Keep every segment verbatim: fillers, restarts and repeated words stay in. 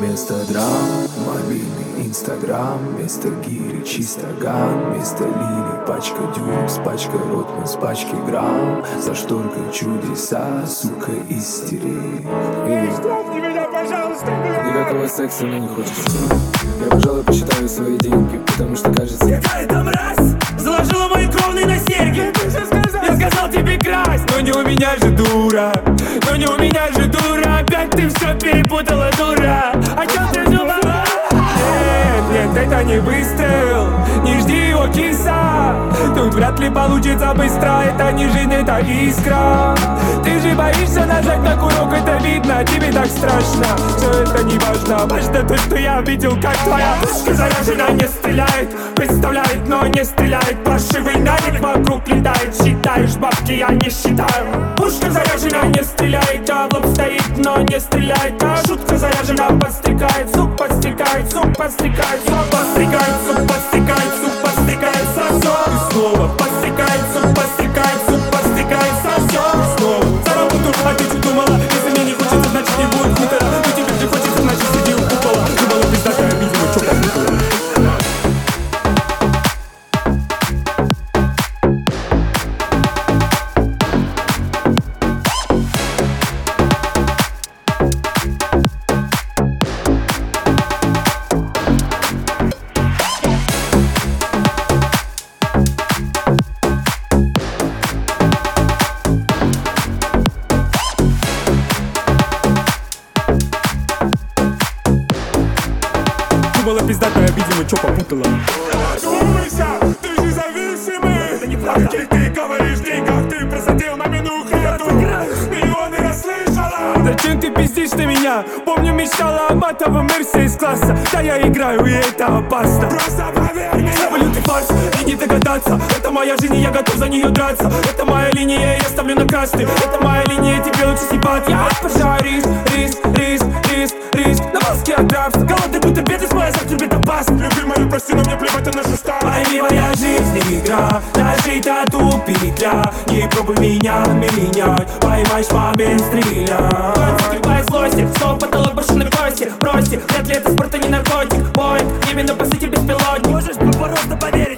Вместо драм, мобильный инстаграм. Вместо гири чисто ган. Вместо лилий пачка дюрекс, пачка ротман с пачки грамм. За шторкой чудеса, сука, истерик. Штрафни меня, пожалуйста, блядь! Никакого секса мне не хочется. Я, пожалуй, посчитаю свои деньги, потому что кажется... Какая-то мразь заложила мои кровные на серьги. Я сказал тебе красть, но не у меня же дура. Но не у меня же дура. Опять ты все перепутала, дура. О чем ты думала? Нет, нет, это не выстрел. Не жди его, киса. Тут вряд ли получится быстро. Это не жизнь, это искра. Ты же боишься нажать на курок, это видно. Тебе так страшно, все это не важно. Важно то, что я видел, как твоя пушка заряжена, не стреляет. Представляет, но не стреляет. Паршивый навик вокруг летает. Считаешь бабки, я не считаю. Пушка заряжена, не стреляет. А в лоб стоит, но не стреляет. А шутка заряжена, подстрекает. Сук подстрекает, сук подстрекает. Сук подстрекает, сук подстрекает. Сук подстрекает, сосет. И снова подстрекает, сук подстрекает. Сук подстрекает, сосет. И снова за работу, а ты что думала? Если мне не хочется, значит не будет хутора. Но тебе же хочется, значит сиди у купола. Думала, пиздатая, видимо, чё попутала. Думала, пиздатая, видимо, чё попутала. Думайся, ты же зависимый. Это неправда. Ты говоришь в деньгах, ты просадил мамину хату. Миллионы расслышала. Зачем ты пиздишь на меня? Помню, мечтала о матовом мерсе из класса. Да я играю, и это опасно. Просто поверь мне. Самолет и фарс, и не догадаться. Это моя жизнь, и я готов за нее драться. Это моя линия, я ставлю на красный. Это моя линия, тебе лучше съебать. Я отпажаю риск, риск, риск, риск, риск. На маске отдався, голодный будто бедность моя, завтра тебе бас. Любимая, прости, но мне плевать, она же стала. Пойми, моя жизнь не игра, нажита тут петля. Не пробуй меня менять, поймаешь момент, стреляй. Скрипая злости, снова потолок брошенной кости. Бросьте, вряд ли это спорт, а не наркотик. Боинг, именно по сути беспилотник. Можешь просто поверить,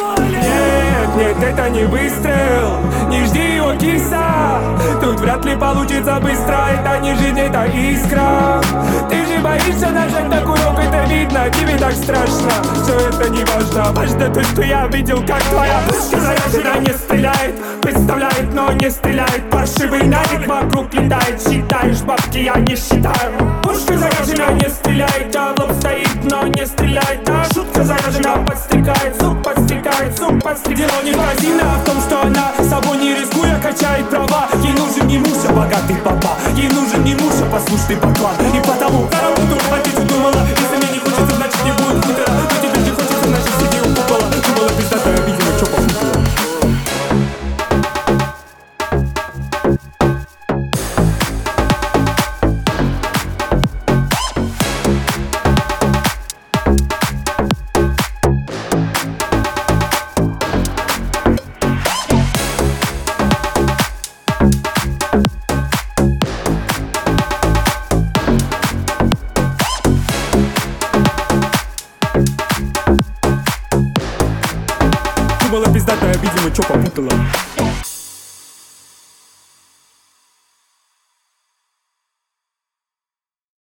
нет, нет, это не выстрел. Не жди его, киса. Тут вряд ли получится быстро. Это не жизнь, это искра. Ты же боишься нажать на курок, это видно. Тебе так страшно, все это не важно. Важно то, что я видел, как твоя пушка заряжена, не стреляет. Представляет, но не стреляет. Паршивый навик вокруг летает. Считаешь бабки, я не считаю. Пушка заряжена, не стреляет. А в лоб стоит, но не стреляет. А шутка заряжена, подстрекает. Сук подстрекает, сук подстрекает. Дело не в казино, а в том, что она собой не рискуя качает права. Ей нужен не муж, а богатый папа. Ей нужен не муж, а послушный поклад. И потому на работу, а ты что думала? Если мне не хочется, значит не будет хутора. Но тебе же хочется, значит сиди у купола. Думала, пиздатая, видимо, чё попутала. Думала, пиздатая, видимо, чё попутала.